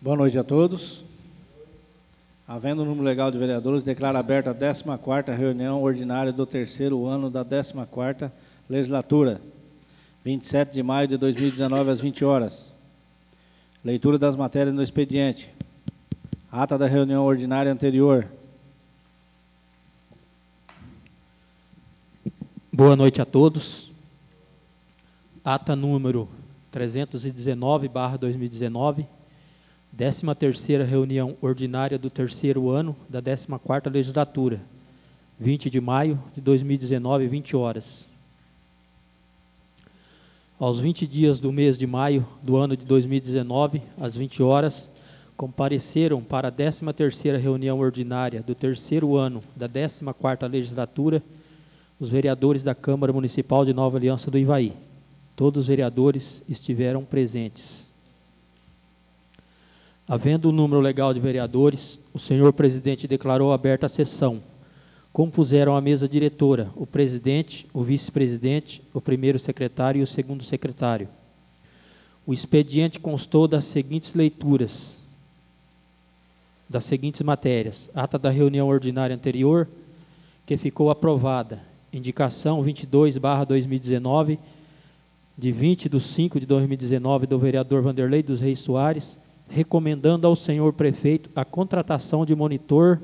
Boa noite a todos. Havendo o número legal de vereadores, declaro aberta a 14ª reunião ordinária do terceiro ano da 14ª legislatura, 27 de maio de 2019, às 20 horas. Leitura das matérias no expediente. Ata da reunião ordinária anterior. Boa noite a todos. Ata número 319/2019, 13ª reunião ordinária do terceiro ano da 14ª legislatura, 20 de maio de 2019, 20 horas. Aos 20 dias do mês de maio do ano de 2019, às 20 horas, compareceram para a 13ª reunião ordinária do terceiro ano da 14ª legislatura os vereadores da Câmara Municipal de Nova Aliança do Ivaí. Todos os vereadores estiveram presentes. Havendo o número legal de vereadores, o senhor presidente declarou aberta a sessão. Compuseram a mesa diretora o presidente, o vice-presidente, o primeiro secretário e o segundo secretário. O expediente constou das seguintes leituras, das seguintes matérias: ata da reunião ordinária anterior, que ficou aprovada, indicação 22/2019, de 20/5/2019, do vereador Vanderlei dos Reis Soares, recomendando ao senhor prefeito a contratação de monitor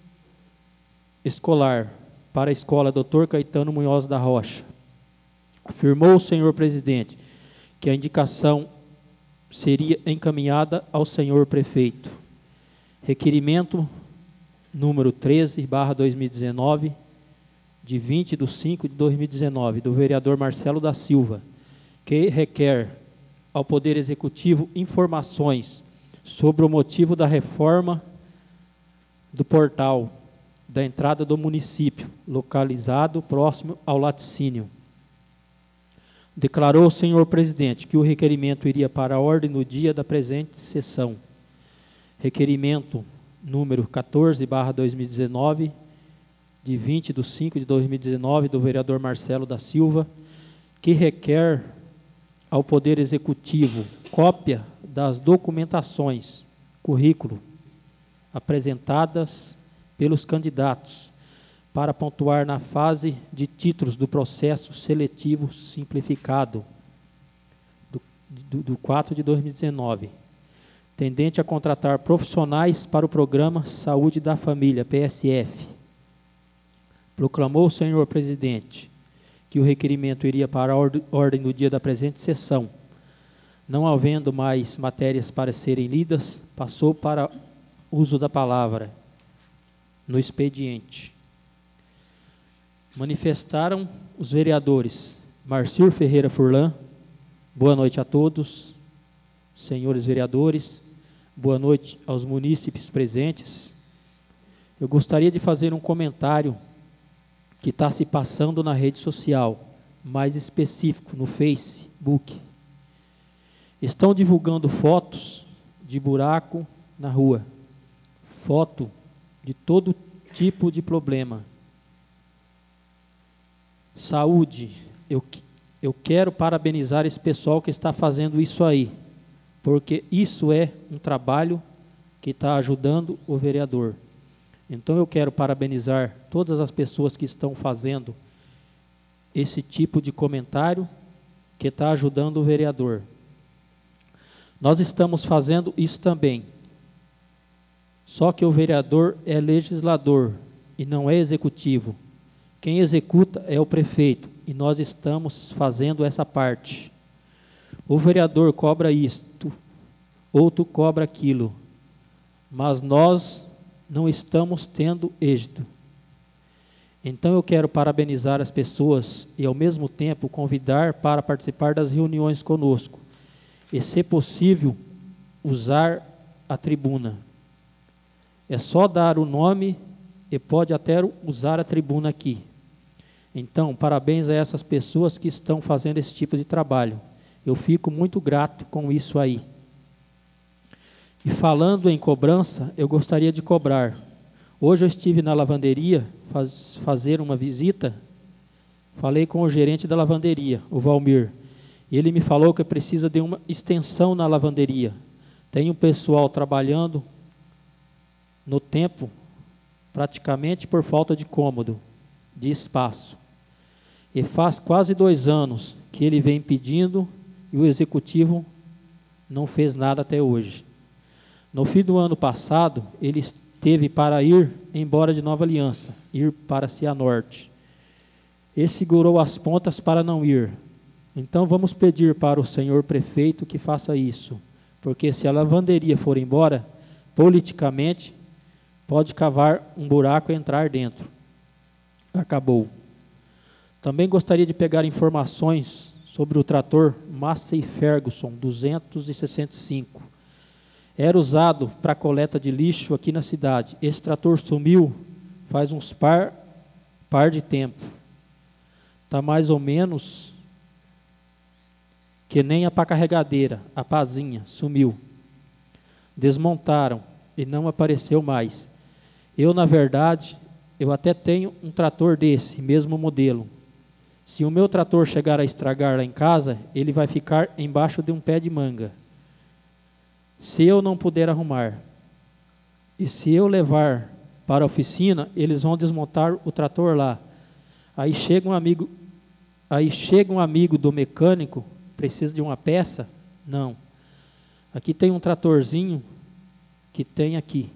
escolar para a escola Dr. Caetano Munhoz da Rocha. Afirmou o senhor presidente que a indicação seria encaminhada ao senhor prefeito. Requerimento número 13/2019, de 20/5/2019, do vereador Marcelo da Silva, que requer ao Poder Executivo informações sobre o motivo da reforma do portal da entrada do município, localizado próximo ao laticínio. Declarou o senhor presidente que o requerimento iria para a ordem do dia da presente sessão. Requerimento número 14/2019, de 20/5/2019, do vereador Marcelo da Silva, que requer ao Poder Executivo cópia das documentações, currículo, apresentadas pelos candidatos, para pontuar na fase de títulos do processo seletivo simplificado do 4/2019, tendente a contratar profissionais para o Programa Saúde da Família, PSF. Proclamou o senhor presidente que o requerimento iria para a ordem do dia da presente sessão. Não havendo mais matérias para serem lidas, passou para uso da palavra no expediente. Manifestaram os vereadores Marcir Ferreira Furlan. Boa noite a todos, senhores vereadores. Boa noite aos munícipes presentes. Eu gostaria de fazer um comentário que está se passando na rede social, mais específico, no Facebook. Estão divulgando fotos de buraco na rua, foto de todo tipo de problema. Saúde, eu quero parabenizar esse pessoal que está fazendo isso aí, porque isso é um trabalho que está ajudando o vereador. Então eu quero parabenizar todas as pessoas que estão fazendo esse tipo de comentário que está ajudando o vereador. Nós estamos fazendo isso também. Só que o vereador é legislador e não é executivo. Quem executa é o prefeito e nós estamos fazendo essa parte. O vereador cobra isto, outro cobra aquilo, mas nós não estamos tendo êxito. Então eu quero parabenizar as pessoas e ao mesmo tempo convidar para participar das reuniões conosco e, se possível, usar a tribuna. É só dar o nome e pode até usar a tribuna aqui. Então, parabéns a essas pessoas que estão fazendo esse tipo de trabalho. Eu fico muito grato com isso aí. E falando em cobrança, eu gostaria de cobrar. Hoje eu estive na lavanderia fazer uma visita, falei com o gerente da lavanderia, o Valmir, e ele me falou que precisa de uma extensão na lavanderia. Tem um pessoal trabalhando no tempo, praticamente por falta de cômodo, de espaço. E faz quase 2 anos que ele vem pedindo e o executivo não fez nada até hoje. No fim do ano passado, ele esteve para ir embora de Nova Aliança, ir para Cianorte. Ele segurou as pontas para não ir. Então vamos pedir para o senhor prefeito que faça isso, porque se a lavanderia for embora, politicamente, pode cavar um buraco e entrar dentro. Acabou. Também gostaria de pegar informações sobre o trator Massey Ferguson 265. Era usado para coleta de lixo aqui na cidade. Esse trator sumiu faz uns par de tempo. Está mais ou menos que nem a pá carregadeira, a pazinha, sumiu. Desmontaram e não apareceu mais. Eu, na verdade, eu até tenho um trator desse, mesmo modelo. Se o meu trator chegar a estragar lá em casa, ele vai ficar embaixo de um pé de manga. Se eu não puder arrumar, e se eu levar para a oficina, eles vão desmontar o trator lá. Aí chega um amigo do mecânico, precisa de uma peça? Não. Aqui tem um tratorzinho que tem aqui.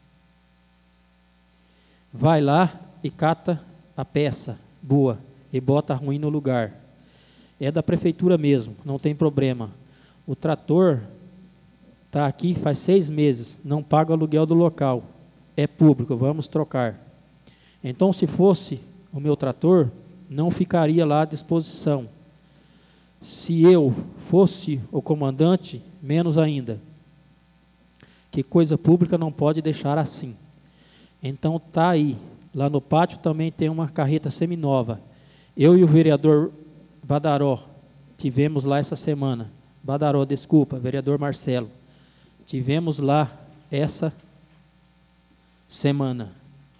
Vai lá e cata a peça boa e bota ruim no lugar. É da prefeitura mesmo, não tem problema. O trator está aqui faz 6 meses, não paga o aluguel do local. É público, vamos trocar. Então, se fosse o meu trator, não ficaria lá à disposição. Se eu fosse o comandante, menos ainda. Que coisa pública não pode deixar assim. Então está aí. Lá no pátio também tem uma carreta seminova. Eu e o vereador Badaró tivemos lá essa semana. Badaró, desculpa, vereador Marcelo. Tivemos lá essa semana.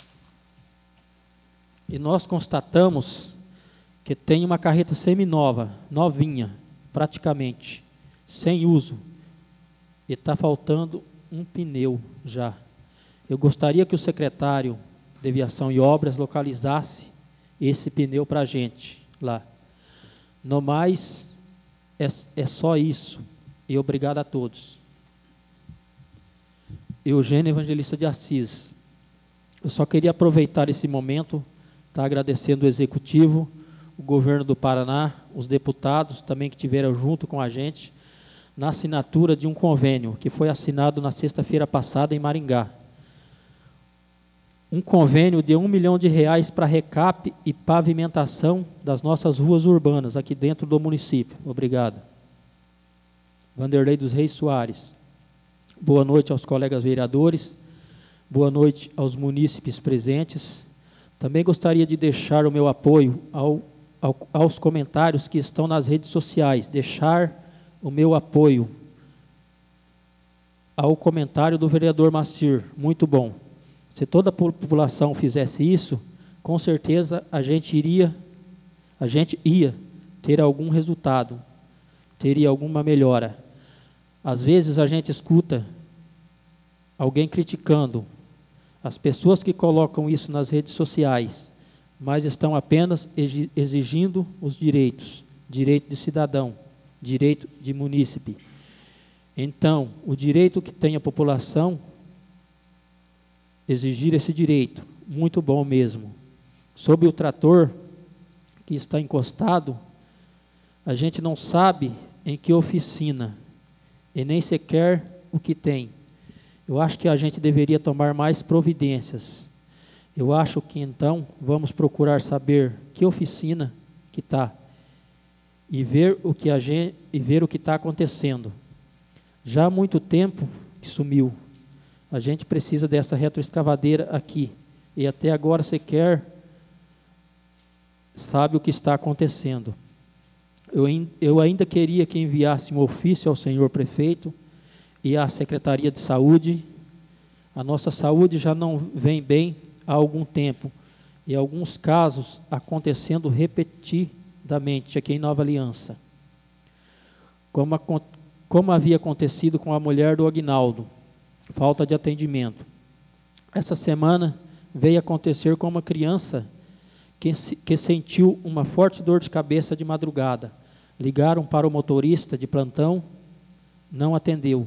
E nós constatamos que tem uma carreta seminova, novinha, praticamente, sem uso. E está faltando um pneu já. Eu gostaria que o secretário de Aviação e Obras localizasse esse pneu para a gente lá. No mais, é só isso. E obrigado a todos. Eugênio Evangelista de Assis. Eu só queria aproveitar esse momento, tá agradecendo o Executivo, o Governo do Paraná, os deputados também que estiveram junto com a gente, na assinatura de um convênio que foi assinado na sexta-feira passada em Maringá. Um convênio de R$1 milhão para recap e pavimentação das nossas ruas urbanas aqui dentro do município. Obrigado. Vanderlei dos Reis Soares. Boa noite aos colegas vereadores. Boa noite aos munícipes presentes. Também gostaria de deixar o meu apoio aos comentários que estão nas redes sociais. Deixar o meu apoio ao comentário do vereador Macir. Muito bom. Se toda a população fizesse isso, com certeza a gente ia ter algum resultado, teria alguma melhora. Às vezes a gente escuta alguém criticando as pessoas que colocam isso nas redes sociais, mas estão apenas exigindo os direitos, direito de cidadão, direito de munícipe. Então, o direito que tem a população, exigir esse direito, muito bom mesmo. Sobre o trator que está encostado, a gente não sabe em que oficina, e nem sequer o que tem. Eu acho que a gente deveria tomar mais providências. Eu acho que então vamos procurar saber que oficina que está e ver o que está acontecendo. Já há muito tempo que sumiu. A gente precisa dessa retroescavadeira aqui e até agora sequer sabe o que está acontecendo. Eu ainda queria que enviasse um ofício ao senhor prefeito e à Secretaria de Saúde. A nossa saúde já não vem bem há algum tempo, e alguns casos acontecendo repetidamente aqui em Nova Aliança. como havia acontecido com a mulher do Aguinaldo, falta de atendimento. Essa semana veio acontecer com uma criança que sentiu uma forte dor de cabeça de madrugada. Ligaram para o motorista de plantão, não atendeu.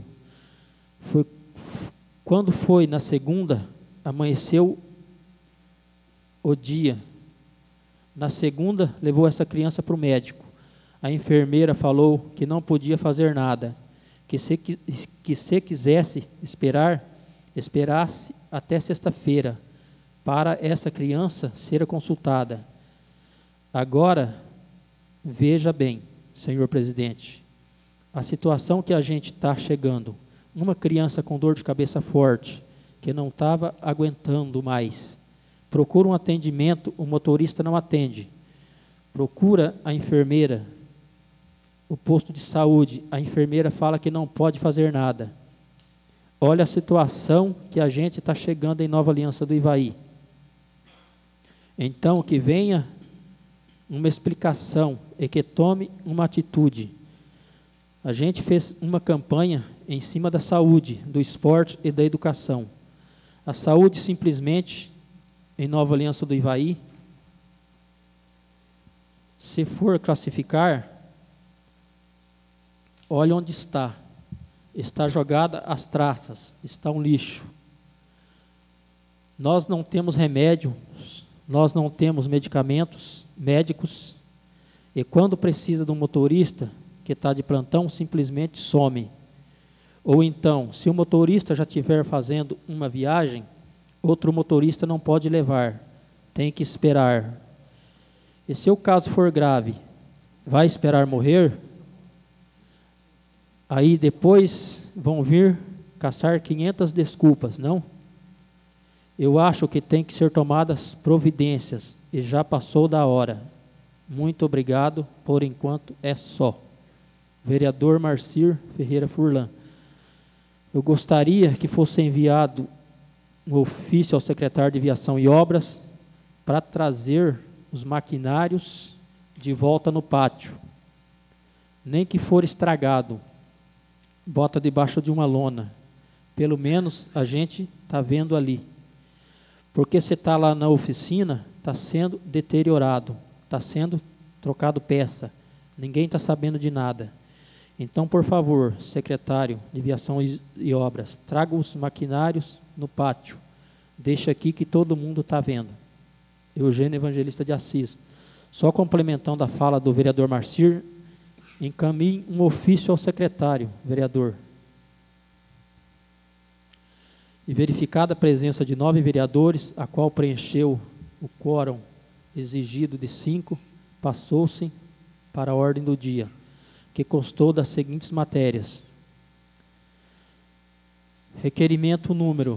Quando foi na segunda, amanheceu o dia. Na segunda, levou essa criança para o médico. A enfermeira falou que não podia fazer nada, que se quisesse esperasse até sexta-feira para essa criança ser consultada. Agora, veja bem, senhor presidente, a situação que a gente está chegando. Uma criança com dor de cabeça forte, que não estava aguentando mais. Procura um atendimento, o motorista não atende. Procura a enfermeira, o posto de saúde, a enfermeira fala que não pode fazer nada. Olha a situação que a gente está chegando em Nova Aliança do Ivaí. Então, que venha uma explicação e que tome uma atitude. A gente fez uma campanha em cima da saúde, do esporte e da educação. A saúde simplesmente, em Nova Aliança do Ivaí, se for classificar, olha onde está. Está jogada às traças, está um lixo. Nós não temos remédio, nós não temos medicamentos, médicos, e quando precisa de um motorista que está de plantão, simplesmente some. Ou então, se o motorista já estiver fazendo uma viagem, outro motorista não pode levar, tem que esperar. E se o caso for grave, vai esperar morrer? Aí depois vão vir caçar 500 desculpas, não? Eu acho que tem que ser tomadas providências e já passou da hora. Muito obrigado, por enquanto é só. Vereador Marcir Ferreira Furlan. Eu gostaria que fosse enviado um ofício ao secretário de Viação e Obras para trazer os maquinários de volta no pátio. Nem que for estragado, bota debaixo de uma lona. Pelo menos a gente está vendo ali. Porque você está lá na oficina, está sendo deteriorado, está sendo trocado peça. Ninguém está sabendo de nada. Então, por favor, secretário de Viação e Obras, traga os maquinários no pátio. Deixa aqui que todo mundo está vendo. Eugênio Evangelista de Assis. Só complementando a fala do vereador Marcir, encaminhe um ofício ao secretário, vereador. E verificada a presença de 9 vereadores, a qual preencheu o quórum exigido de 5, passou-se para a ordem do dia, que constou das seguintes matérias. Requerimento número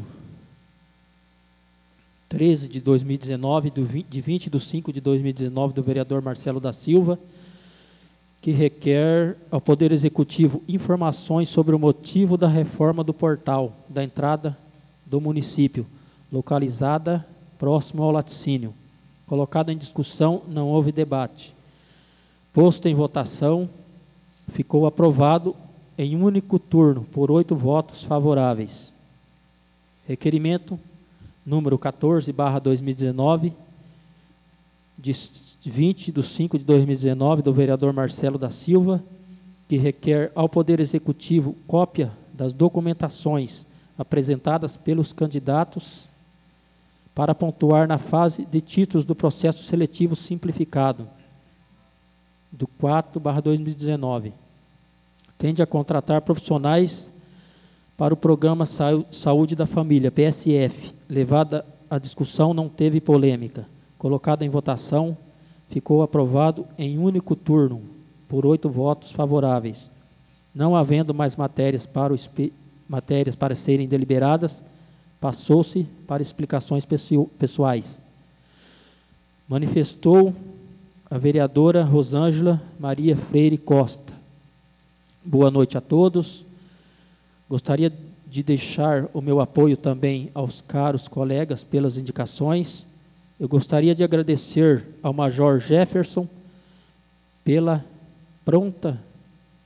13 de 2019, de 20 de 5 de 2019, do vereador Marcelo da Silva, que requer ao Poder Executivo informações sobre o motivo da reforma do portal da entrada do município, localizada próximo ao laticínio. Colocado em discussão, não houve debate. Posto em votação, ficou aprovado em único turno, por 8 votos favoráveis. Requerimento número 14/2019, de 20 de 5 de 2019, do vereador Marcelo da Silva, que requer ao Poder Executivo cópia das documentações apresentadas pelos candidatos para pontuar na fase de títulos do processo seletivo simplificado, do 4/2019. Tende a contratar profissionais para o programa Saúde da Família, PSF. Levada a discussão, não teve polêmica. Colocado em votação, ficou aprovado em único turno, por 8 votos favoráveis. Não havendo mais matérias para serem deliberadas, passou-se para explicações pessoais. Manifestou a vereadora Rosângela Maria Freire Costa. Boa noite a todos. Gostaria de deixar o meu apoio também aos caros colegas pelas indicações. Eu gostaria de agradecer ao Major Jefferson pela pronta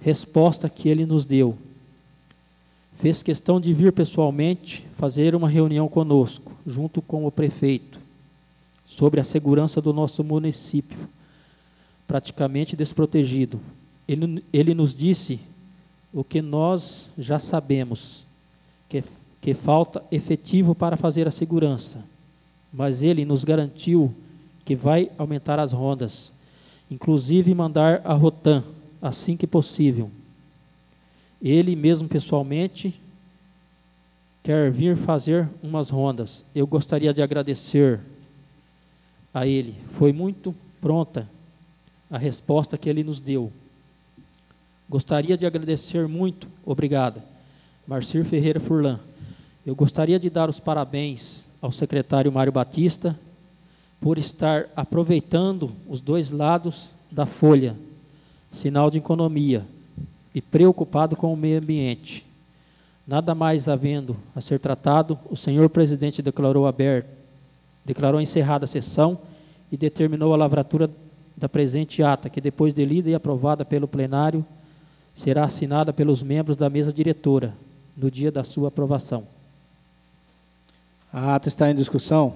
resposta que ele nos deu. Fez questão de vir pessoalmente fazer uma reunião conosco, junto com o prefeito, sobre a segurança do nosso município, praticamente desprotegido. Ele nos disse o que nós já sabemos, que falta efetivo para fazer a segurança, mas ele nos garantiu que vai aumentar as rondas, inclusive mandar a Rotan assim que possível. Ele mesmo pessoalmente quer vir fazer umas rondas. Eu gostaria de agradecer a ele. Foi muito pronta a resposta que ele nos deu. Gostaria de agradecer muito, obrigada, Marcir Ferreira Furlan. Eu gostaria de dar os parabéns ao secretário Mário Batista por estar aproveitando os dois lados da folha, sinal de economia, e preocupado com o meio ambiente. Nada mais havendo a ser tratado, o senhor presidente declarou encerrada a sessão e determinou a lavratura da presente ata, que depois de lida e aprovada pelo plenário, será assinada pelos membros da mesa diretora, no dia da sua aprovação. A ata está em discussão.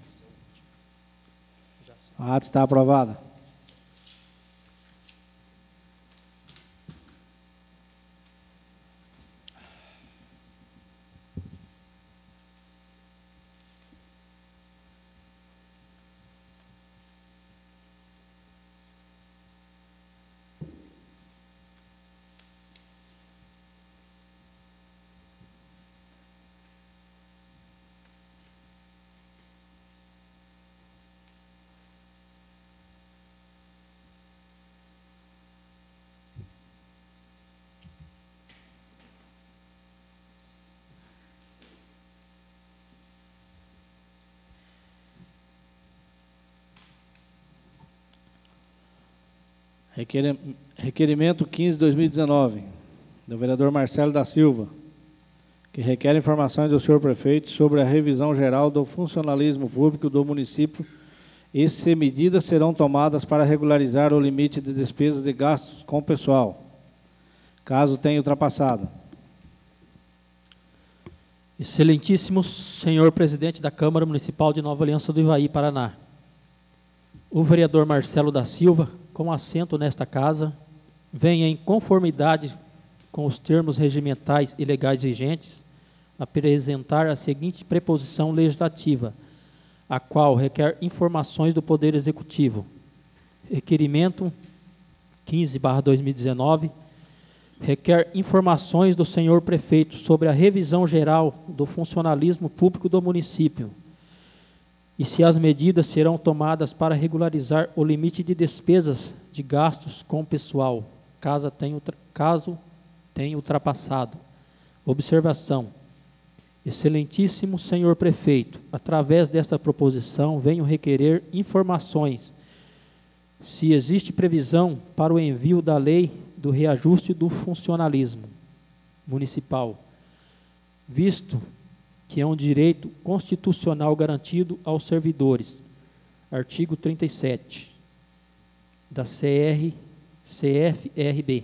A ata está aprovada. Requerimento 15/2019, do vereador Marcelo da Silva, que requer informações do senhor prefeito sobre a revisão geral do funcionalismo público do município e se medidas serão tomadas para regularizar o limite de despesas de gastos com o pessoal, caso tenha ultrapassado. Excelentíssimo senhor presidente da Câmara Municipal de Nova Aliança do Ivaí, Paraná. O vereador Marcelo da Silva, com assento nesta casa, vem em conformidade com os termos regimentais e legais vigentes, apresentar a seguinte preposição legislativa, a qual requer informações do Poder Executivo. Requerimento 15/2019, requer informações do senhor prefeito sobre a revisão geral do funcionalismo público do município e se as medidas serão tomadas para regularizar o limite de despesas de gastos com o pessoal, caso tenha ultrapassado. Observação. Excelentíssimo senhor prefeito, através desta proposição venho requerer informações se existe previsão para o envio da lei do reajuste do funcionalismo municipal, visto que é um direito constitucional garantido aos servidores. Artigo 37 da CFRB.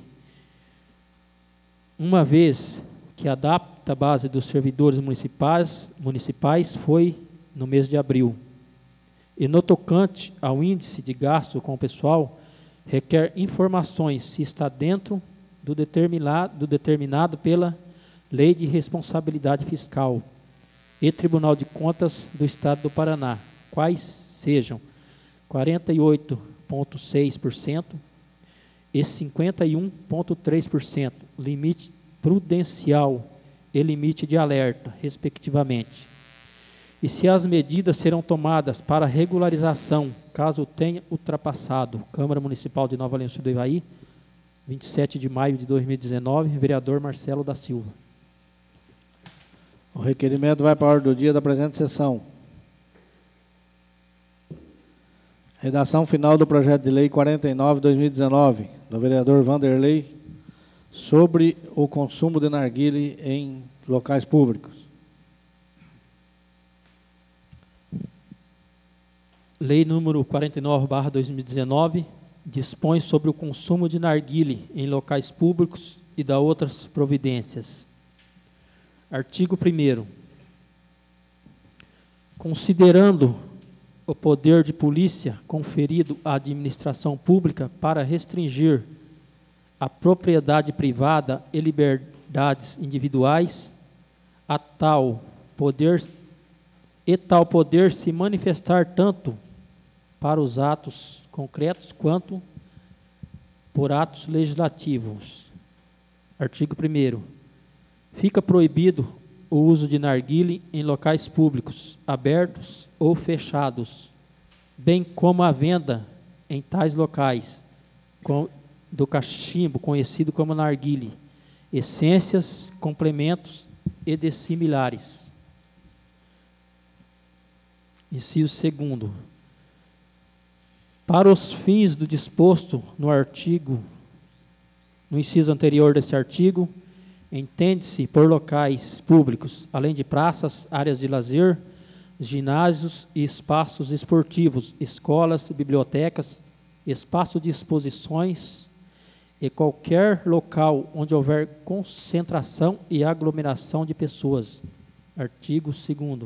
Uma vez que a data base dos servidores municipais foi no mês de abril. E no tocante ao índice de gasto com o pessoal, requer informações se está dentro do determinado pela Lei de Responsabilidade Fiscal e Tribunal de Contas do Estado do Paraná, quais sejam 48,6% e 51,3%, limite prudencial e limite de alerta, respectivamente. E se as medidas serão tomadas para regularização, caso tenha ultrapassado. Câmara Municipal de Nova Aliança do Ivaí, 27 de maio de 2019, vereador Marcelo da Silva. O requerimento vai para a ordem do dia da presente sessão. Redação final do projeto de lei 49/2019, do vereador Vanderlei, sobre o consumo de narguile em locais públicos. Lei número 49/2019, dispõe sobre o consumo de narguile em locais públicos e dá outras providências. Artigo 1º. Considerando o poder de polícia conferido à administração pública para restringir a propriedade privada e liberdades individuais, tal poder se manifestar tanto para os atos concretos quanto por atos legislativos. Artigo 1º. Fica proibido o uso de narguile em locais públicos, abertos ou fechados, bem como a venda em tais locais do cachimbo, conhecido como narguile, essências, complementos e de similares. Inciso 2º. Para os fins do disposto no inciso anterior desse artigo, entende-se por locais públicos, além de praças, áreas de lazer, ginásios e espaços esportivos, escolas, bibliotecas, espaço de exposições e qualquer local onde houver concentração e aglomeração de pessoas. Artigo 2º.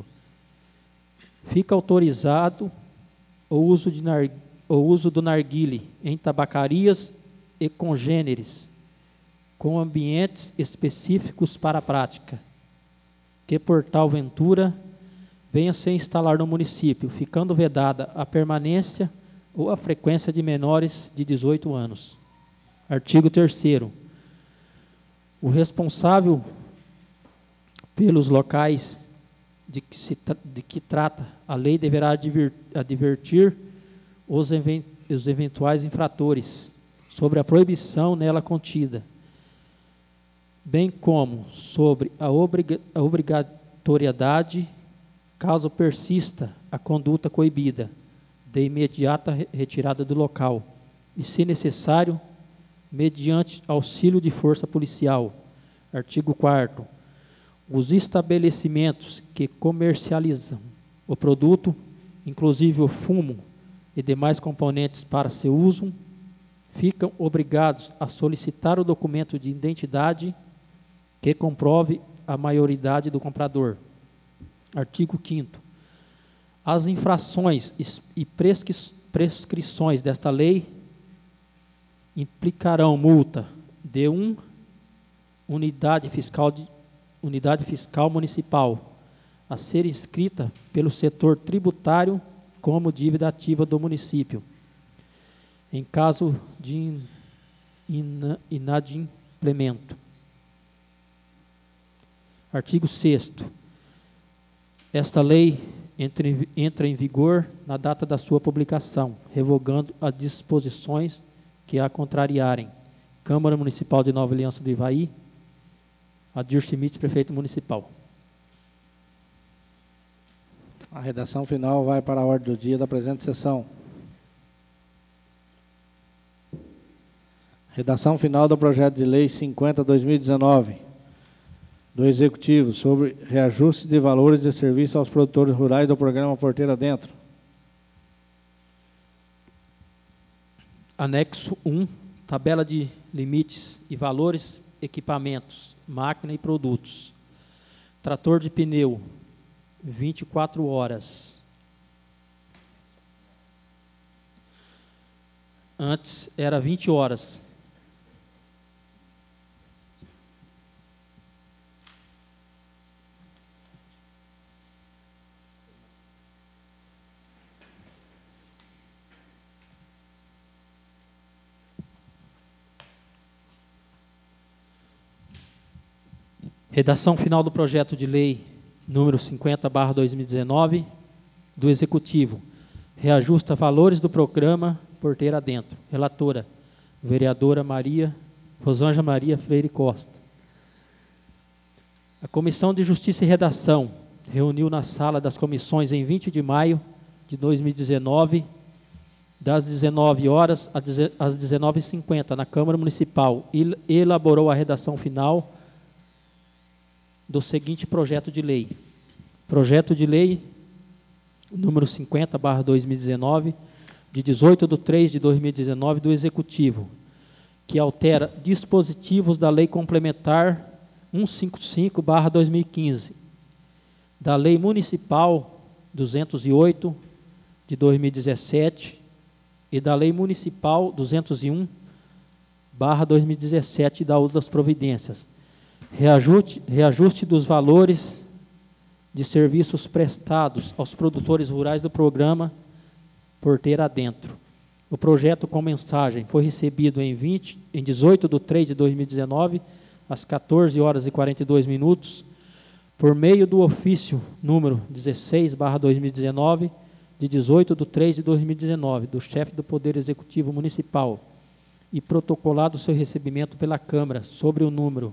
Fica autorizado o uso do narguile em tabacarias e congêneres, com ambientes específicos para a prática, que por tal ventura venha se instalar no município, ficando vedada a permanência ou a frequência de menores de 18 anos. Artigo 3º. O responsável pelos locais de que trata a lei deverá advertir os eventuais infratores sobre a proibição nela contida, bem como sobre a obrigatoriedade, caso persista a conduta coibida, de imediata retirada do local, e, se necessário, mediante auxílio de força policial. Artigo 4º. Os estabelecimentos que comercializam o produto, inclusive o fumo e demais componentes para seu uso, ficam obrigados a solicitar o documento de identidade que comprove a maioridade do comprador. Artigo 5º. As infrações e prescrições desta lei implicarão multa de unidade fiscal municipal a ser inscrita pelo setor tributário como dívida ativa do município, em caso de inadimplemento. Artigo 6º. Esta lei entra em vigor na data da sua publicação, revogando as disposições que a contrariarem. Câmara Municipal de Nova Aliança do Ivaí, Adir Schmitz, prefeito municipal. A redação final vai para a ordem do dia da presente sessão. Redação final do projeto de lei 50/2019 do Executivo sobre reajuste de valores de serviço aos produtores rurais do programa Porteira Dentro. Anexo 1, tabela de limites e valores, equipamentos, máquina e produtos. Trator de pneu, 24 horas. Antes era 20 horas. Redação final do projeto de lei número 50/2019 do Executivo. Reajusta valores do programa Porteira Dentro. Relatora, vereadora Rosângela Maria Freire Costa. A Comissão de Justiça e Redação reuniu na sala das comissões em 20 de maio de 2019, das 19 horas às 19h50, na Câmara Municipal, e elaborou a redação final do seguinte projeto de lei. Projeto de lei número 50/2019 de 18/3/2019 do Executivo, que altera dispositivos da Lei Complementar 155/2015, da Lei Municipal 208 de 2017 e da Lei Municipal 201/2017 e da outras providências. Reajuste dos valores de serviços prestados aos produtores rurais do programa Porteira Adentro. O projeto com mensagem foi recebido em 18/3/2019, às 14h42, por meio do ofício número 16/2019, de 18/3/2019, do chefe do Poder Executivo Municipal, e protocolado seu recebimento pela Câmara sobre o número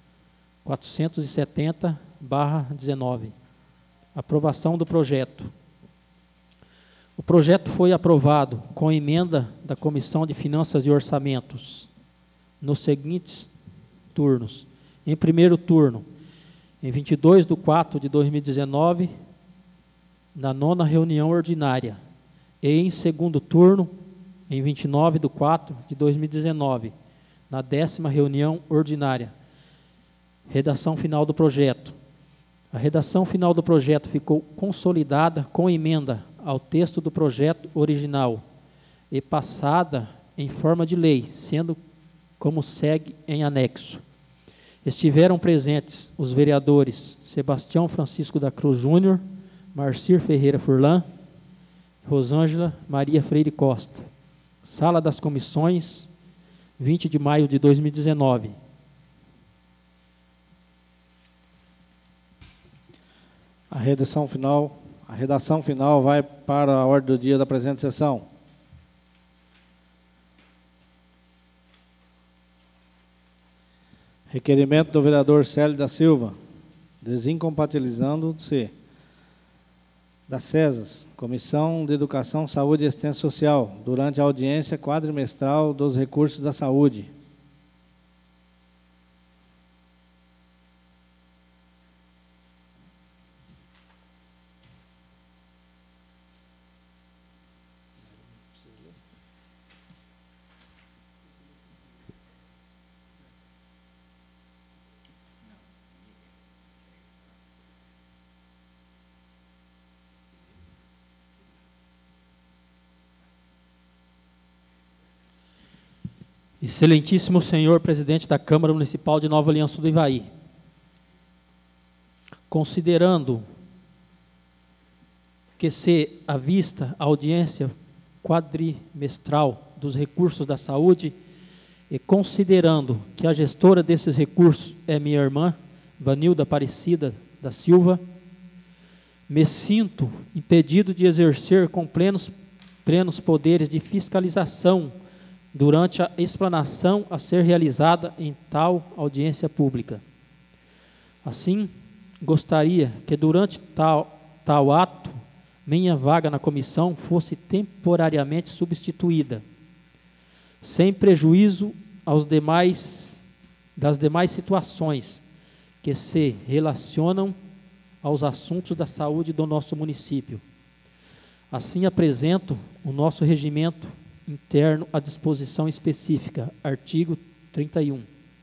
470/19. Aprovação do projeto. O projeto foi aprovado com emenda da Comissão de Finanças e Orçamentos nos seguintes turnos. Em primeiro turno, em 22/4/2019, na 9ª reunião ordinária, e em segundo turno, em 29/4/2019, na 10ª reunião ordinária. Redação final do projeto. A redação final do projeto ficou consolidada com emenda ao texto do projeto original e passada em forma de lei, sendo como segue em anexo. Estiveram presentes os vereadores Sebastião Francisco da Cruz Júnior, Marcir Ferreira Furlan, Rosângela Maria Freire Costa. Sala das Comissões, 20 de maio de 2019. A redação final vai para a ordem do dia da presente sessão. Requerimento do vereador Célio da Silva, desincompatibilizando-se da CESAS, Comissão de Educação, Saúde e Assistência Social, durante a audiência quadrimestral dos recursos da saúde. Excelentíssimo senhor presidente da Câmara Municipal de Nova Aliança do Ivaí, considerando que se à vista a audiência quadrimestral dos recursos da saúde e considerando que a gestora desses recursos é minha irmã, Vanilda Aparecida da Silva, me sinto impedido de exercer com plenos poderes de fiscalização durante a explanação a ser realizada em tal audiência pública. Assim, gostaria que durante tal ato, minha vaga na comissão fosse temporariamente substituída, sem prejuízo das demais situações que se relacionam aos assuntos da saúde do nosso município. Assim, apresento o nosso regimento interno à disposição específica, artigo 31.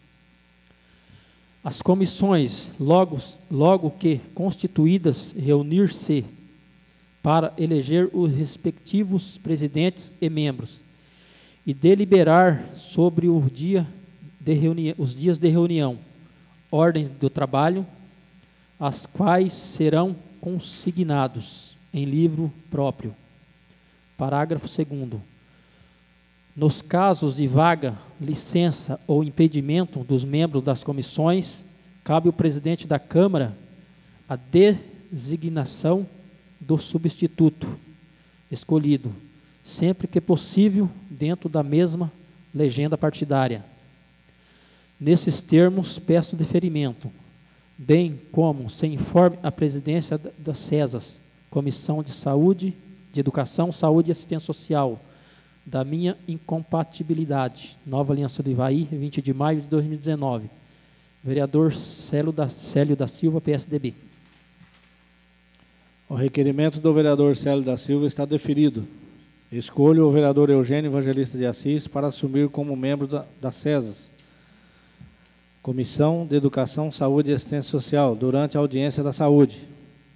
As comissões, logo que constituídas, reunir-se para eleger os respectivos presidentes e membros e deliberar sobre os dias de reunião, ordens do trabalho, as quais serão consignados em livro próprio. Parágrafo 2º. Nos casos de vaga, licença ou impedimento dos membros das comissões, cabe ao presidente da Câmara a designação do substituto escolhido, sempre que possível, dentro da mesma legenda partidária. Nesses termos, peço deferimento, bem como se informe a presidência da CESAS, Comissão de Saúde, de Educação, Saúde e Assistência Social, da minha incompatibilidade. Nova Aliança do Ivaí, 20 de maio de 2019. Vereador Célio da Silva, PSDB. O requerimento do vereador Célio da Silva está deferido. Escolho o vereador Eugênio Evangelista de Assis para assumir como membro da CESAS, Comissão de Educação, Saúde e Assistência Social, durante a audiência da saúde.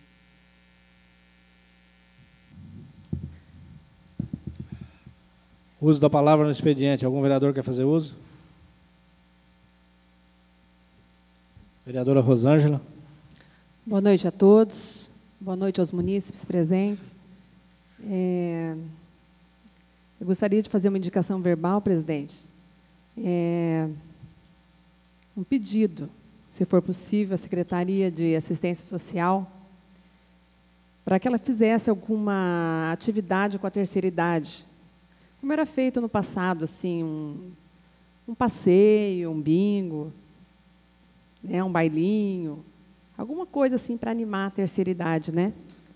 Uso da palavra no expediente. Algum vereador quer fazer uso? Vereadora Rosângela. Boa noite a todos. Boa noite aos munícipes presentes. Eu gostaria de fazer uma indicação verbal, presidente. Um pedido, se for possível, à Secretaria de Assistência Social, para que ela fizesse alguma atividade com a terceira idade. Como era feito no passado, assim, um passeio, um bingo, né, um bailinho, alguma coisa assim para animar a terceira idade, né?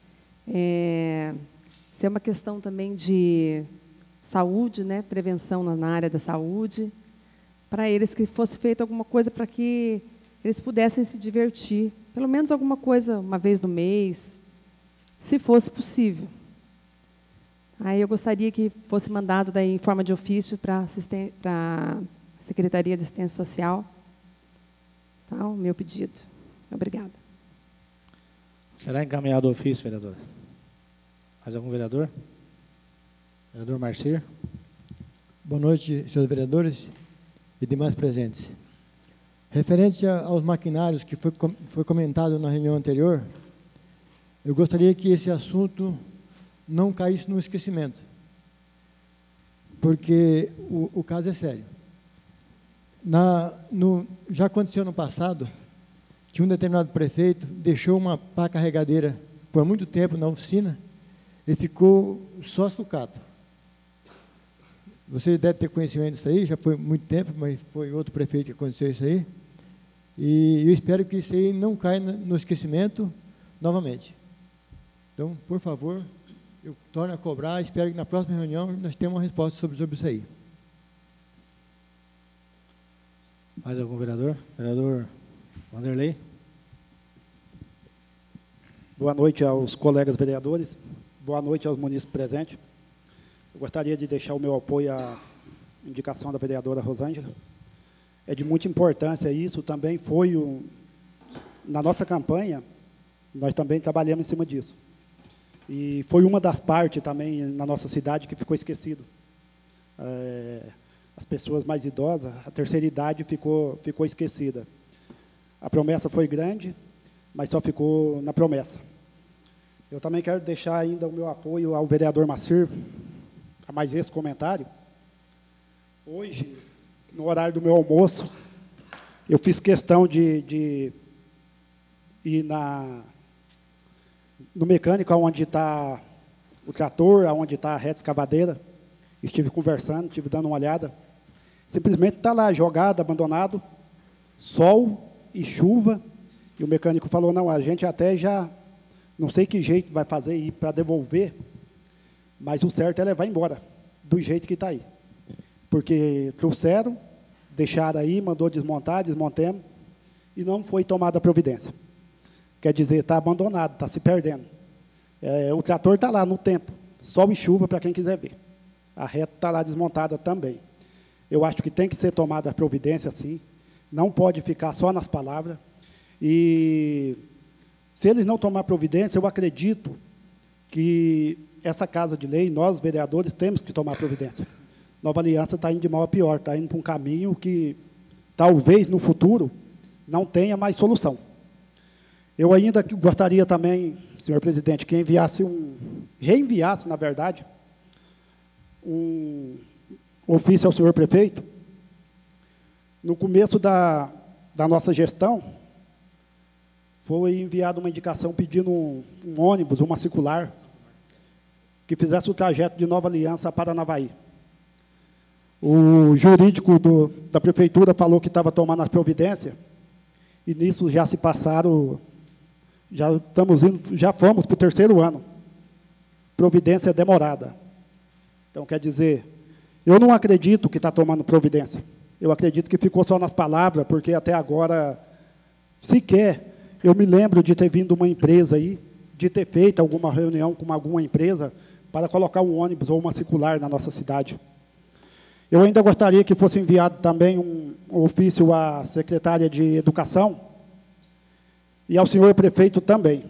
Isso é uma questão também de saúde, né? Prevenção na área da saúde, para eles que fosse feita alguma coisa para que eles pudessem se divertir, pelo menos alguma coisa uma vez no mês, se fosse possível. Aí eu gostaria que fosse mandado daí em forma de ofício para a Secretaria de Assistência Social, tá? O meu pedido. Obrigada. Será encaminhado o ofício, vereador? Mais algum vereador? Vereador Marcir. Boa noite, senhores vereadores e demais presentes. Referente aos maquinários que foi comentado na reunião anterior, eu gostaria que esse assunto não caísse no esquecimento, porque o caso é sério. Já aconteceu no passado que um determinado prefeito deixou uma pá carregadeira por muito tempo na oficina e ficou só sucata. Você deve ter conhecimento disso aí, já foi muito tempo, mas foi outro prefeito que aconteceu isso aí. E eu espero que isso aí não caia no esquecimento novamente. Então, por favor, eu torno a cobrar, espero que na próxima reunião nós tenhamos uma resposta sobre isso aí. Mais algum vereador? Vereador Vanderlei. Boa noite aos colegas vereadores, boa noite aos munícipes presentes. Eu gostaria de deixar o meu apoio à indicação da vereadora Rosângela. É de muita importância isso, também foi, na nossa campanha, nós também trabalhamos em cima disso. E foi uma das partes também na nossa cidade que ficou esquecido. As pessoas mais idosas, a terceira idade ficou esquecida. A promessa foi grande, mas só ficou na promessa. Eu também quero deixar ainda o meu apoio ao vereador Marcir, a mais esse comentário. Hoje, no horário do meu almoço, eu fiz questão de ir no mecânico, onde está o trator, onde está a reta escavadeira. Estive conversando, estive dando uma olhada. Simplesmente está lá, jogado, abandonado, sol e chuva. E o mecânico falou, não, a gente até já, não sei que jeito vai fazer aí para devolver, mas o certo é levar embora, do jeito que está aí. Porque trouxeram, deixaram aí, mandou desmontar, desmontemos, e não foi tomada a providência. Quer dizer, está abandonado, está se perdendo. O trator está lá no tempo, sol e chuva para quem quiser ver. A reta está lá desmontada também. Eu acho que tem que ser tomada a providência, sim. Não pode ficar só nas palavras. E, se eles não tomar providência, eu acredito que essa Casa de Lei, nós, vereadores, temos que tomar providência. Nova Aliança está indo de mal a pior, está indo para um caminho que, talvez, no futuro, não tenha mais solução. Eu ainda gostaria também, senhor presidente, que reenviasse, na verdade, um ofício ao senhor prefeito. No começo da nossa gestão, foi enviada uma indicação pedindo um ônibus, uma circular, que fizesse o trajeto de Nova Aliança a Paranavaí. O jurídico da prefeitura falou que estava tomando as providências, e nisso já se passaram, já fomos para o 3º ano. Providência demorada. Então, quer dizer, eu não acredito que está tomando providência. Eu acredito que ficou só nas palavras, porque até agora, sequer, eu me lembro de ter vindo uma empresa aí, de ter feito alguma reunião com alguma empresa para colocar um ônibus ou uma circular na nossa cidade. Eu ainda gostaria que fosse enviado também um ofício à secretária de Educação e ao senhor prefeito também.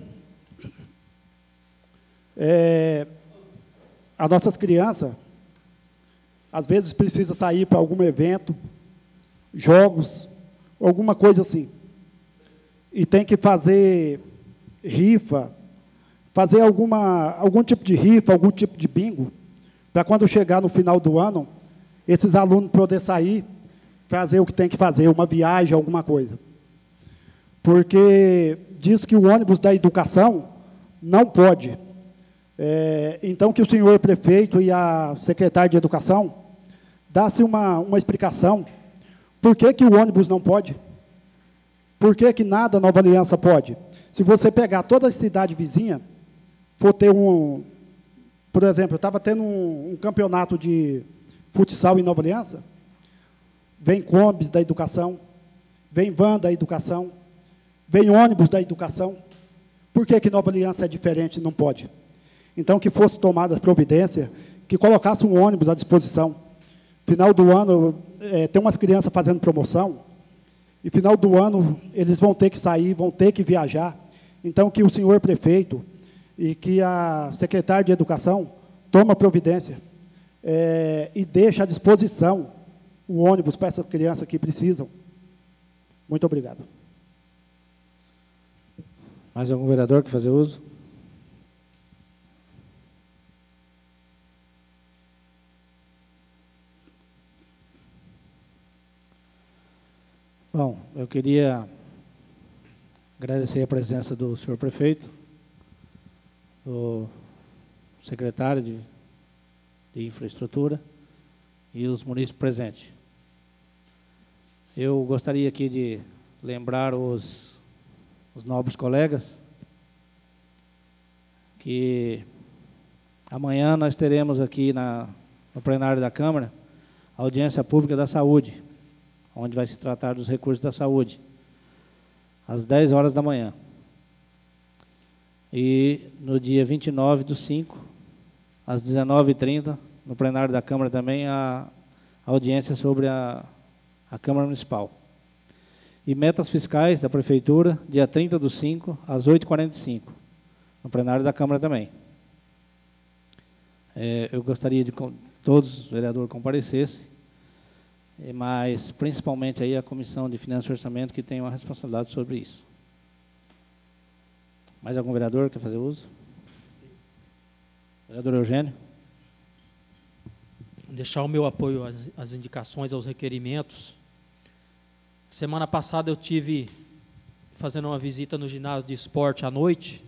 As nossas crianças, às vezes, precisam sair para algum evento, jogos, alguma coisa assim. E tem que fazer rifa, fazer algum tipo de rifa, algum tipo de bingo, para quando chegar no final do ano, esses alunos poderem sair, fazer o que tem que fazer, uma viagem, alguma coisa. Porque diz que o ônibus da educação não pode. Então, que o senhor prefeito e a secretária de Educação dá-se uma explicação. Por que que o ônibus não pode? Por que que nada Nova Aliança pode? Se você pegar toda a cidade vizinha, for ter por exemplo, eu estava tendo um campeonato de futsal em Nova Aliança, vem combis da educação, vem van da educação, vem ônibus da educação. Por que que Nova Aliança é diferente e não pode? Então, que fosse tomada a providência, que colocasse um ônibus à disposição. Final do ano, tem umas crianças fazendo promoção, e final do ano eles vão ter que sair, vão ter que viajar. Então, que o senhor prefeito e que a secretária de Educação toma providência e deixa à disposição o ônibus para essas crianças que precisam. Muito obrigado. Mais algum vereador que fazer uso? Bom, eu queria agradecer a presença do senhor prefeito, do secretário de infraestrutura e os munícipes presentes. Eu gostaria aqui de lembrar os nobres colegas que amanhã nós teremos aqui no plenário da Câmara a audiência pública da saúde, onde vai se tratar dos recursos da saúde, às 10 horas da manhã. E no dia 29/5, às 19h30, no plenário da Câmara também, a audiência sobre a Câmara Municipal. E metas fiscais da Prefeitura, dia 30/5, às 8h45, no plenário da Câmara também. Eu gostaria de que todos os vereadores comparecessem, mas principalmente aí a Comissão de Finanças e Orçamento, que tem uma responsabilidade sobre isso. Mais algum vereador quer fazer uso? Vereador Eugênio. Deixar o meu apoio às indicações, aos requerimentos. Semana passada eu tive fazendo uma visita no ginásio de esporte à noite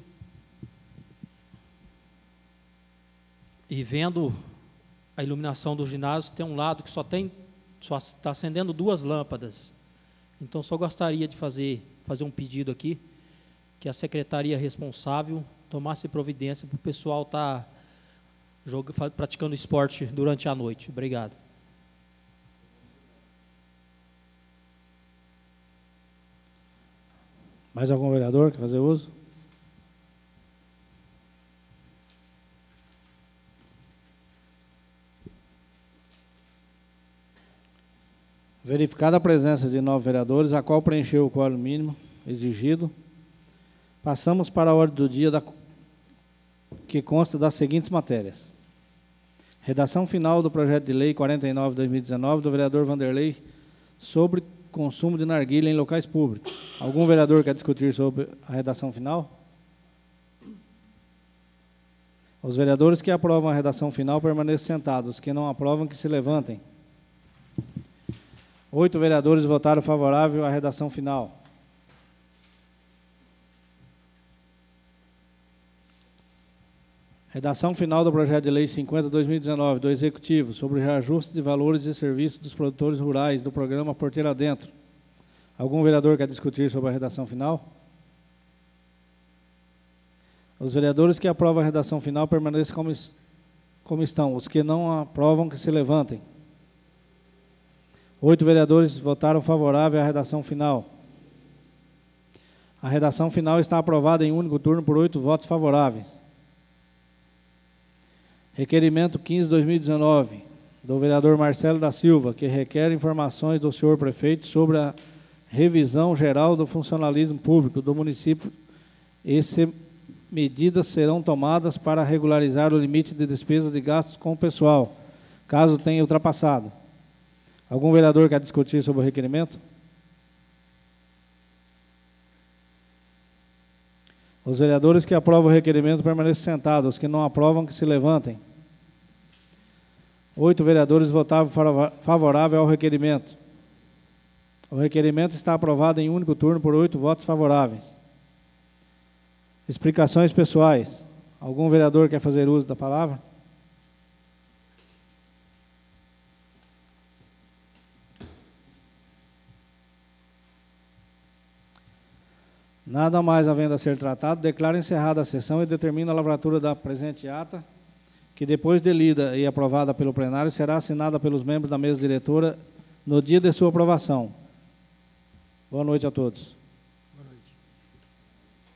e vendo a iluminação do ginásio, tem um lado que só está acendendo 2 lâmpadas. Então, só gostaria de fazer um pedido aqui, que a secretaria responsável tomasse providência para o pessoal estar praticando esporte durante a noite. Obrigado. Mais algum vereador quer fazer uso? Verificada a presença de 9 vereadores, a qual preencheu o quórum mínimo exigido, passamos para a ordem do dia que consta das seguintes matérias. Redação final do projeto de lei 49/2019 do vereador Vanderlei sobre consumo de narguilha em locais públicos. Algum vereador quer discutir sobre a redação final? Os vereadores que aprovam a redação final permaneçam sentados. Os que não aprovam, que se levantem. 8 vereadores votaram favorável à redação final. Redação final do projeto de lei 50/2019 do Executivo sobre reajuste de valores e serviços dos produtores rurais do programa Porteira Dentro. Algum vereador quer discutir sobre a redação final? Os vereadores que aprovam a redação final permaneçam como estão. Os que não aprovam, que se levantem. 8 vereadores votaram favorável à redação final. A redação final está aprovada em único turno por 8 votos favoráveis. Requerimento 15/2019, do vereador Marcelo da Silva, que requer informações do senhor prefeito sobre a revisão geral do funcionalismo público do município e se medidas serão tomadas para regularizar o limite de despesas de gastos com o pessoal, caso tenha ultrapassado. Algum vereador quer discutir sobre o requerimento? Os vereadores que aprovam o requerimento permaneçam sentados. Os que não aprovam, que se levantem. 8 vereadores votaram favorável ao requerimento. O requerimento está aprovado em único turno por 8 votos favoráveis. Explicações pessoais. Algum vereador quer fazer uso da palavra? Nada mais havendo a ser tratado, declaro encerrada a sessão e determino a lavratura da presente ata, que depois de lida e aprovada pelo plenário, será assinada pelos membros da mesa diretora no dia de sua aprovação. Boa noite a todos.